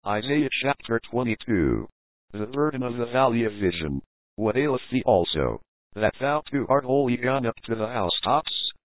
Isaiah chapter 22. The burden of the valley of vision. What aileth thee also, that thou too art wholly gone up to the housetops?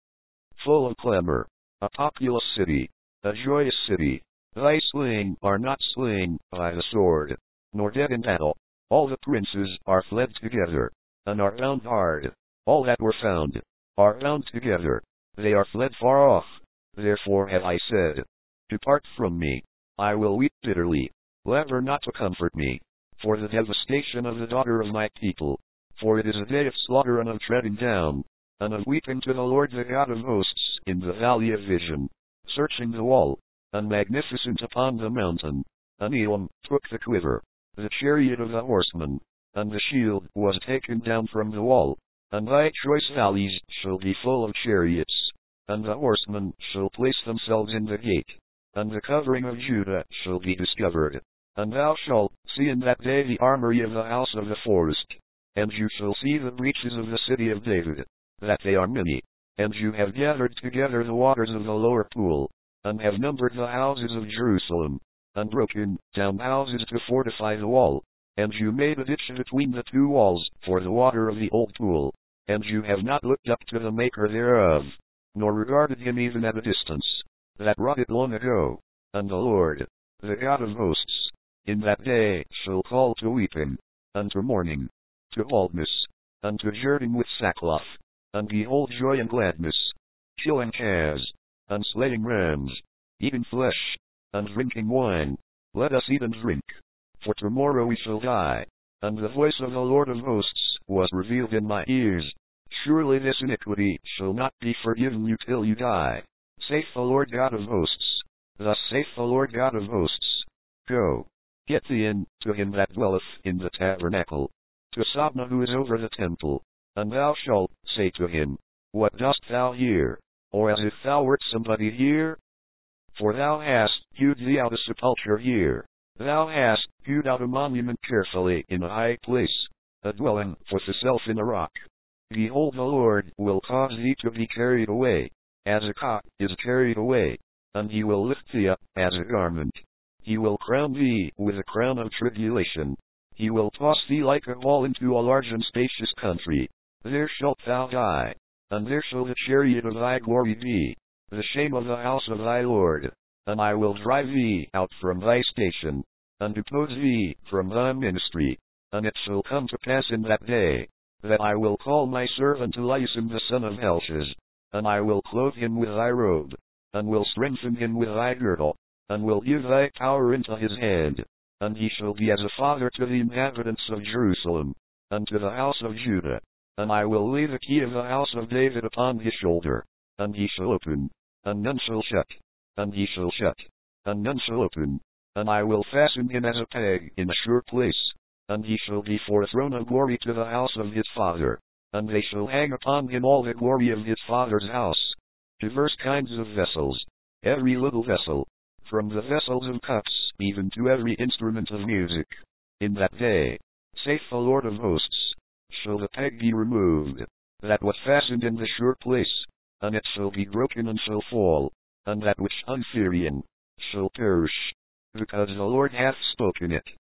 Full of clamor, a populous city, a joyous city. Thy slain are not slain by the sword, nor dead in battle. All the princes are fled together, and are bound hard. All that were found are bound together. They are fled far off. Therefore have I said, Depart from me. I will weep bitterly. Labour not to comfort me, for the devastation of the daughter of my people. For it is a day of slaughter and of treading down, and of weeping to the Lord the God of hosts in the valley of vision, searching the wall, and magnificent upon the mountain. And Elam took the quiver, the chariot of the horsemen, and the shield was taken down from the wall. And thy choice valleys shall be full of chariots, and the horsemen shall place themselves in the gate, and the covering of Judah shall be discovered. And thou shalt see in that day the armory of the house of the forest, and you shall see the breaches of the city of David, that they are many. And you have gathered together the waters of the lower pool, and have numbered the houses of Jerusalem, and broken down houses to fortify the wall. And you made a ditch between the two walls for the water of the old pool, and you have not looked up to the maker thereof, nor regarded him even at a distance, that wrought it long ago. And the Lord, the God of hosts, in that day shall call to weeping, and to mourning, to baldness, and to girding with sackcloth, and behold joy and gladness, killing calves, and slaying rams, eating flesh, and drinking wine. Let us eat and drink, for tomorrow we shall die. And the voice of the Lord of hosts was revealed in my ears. Surely this iniquity shall not be forgiven you till you die, saith the Lord God of hosts. Thus saith the Lord God of hosts, Go, get thee in to him that dwelleth in the tabernacle, to Sabna who is over the temple, and thou shalt say to him, What dost thou here? Or as if thou wert somebody here? For thou hast hewed thee out a sepulchre here. Thou hast hewed out a monument carefully in a high place, a dwelling for thyself in a rock. Behold, the Lord will cause thee to be carried away, as a cock is carried away, and he will lift thee up as a garment. He will crown thee with a crown of tribulation. He will toss thee like a ball into a large and spacious country. There shalt thou die, and there shall the chariot of thy glory be, the shame of the house of thy Lord. And I will drive thee out from thy station, and depose thee from thy ministry. And it shall come to pass in that day, that I will call my servant Eliasim the son of Helshiz, and I will clothe him with thy robe, and will strengthen him with thy girdle, and will give thy power into his hand. And he shall be as a father to the inhabitants of Jerusalem, and to the house of Judah. And I will lay the key of the house of David upon his shoulder, and he shall open, and none shall shut, and he shall shut, and none shall open. And I will fasten him as a peg in a sure place, and he shall be for a throne of glory to the house of his father. And they shall hang upon him all the glory of his father's house. Diverse kinds of vessels, every little vessel, from the vessels of cups even to every instrument of music. In that day, saith the Lord of hosts, shall the peg be removed, that was fastened in the sure place, and it shall be broken and shall fall, and that which unfearing shall perish, because the Lord hath spoken it.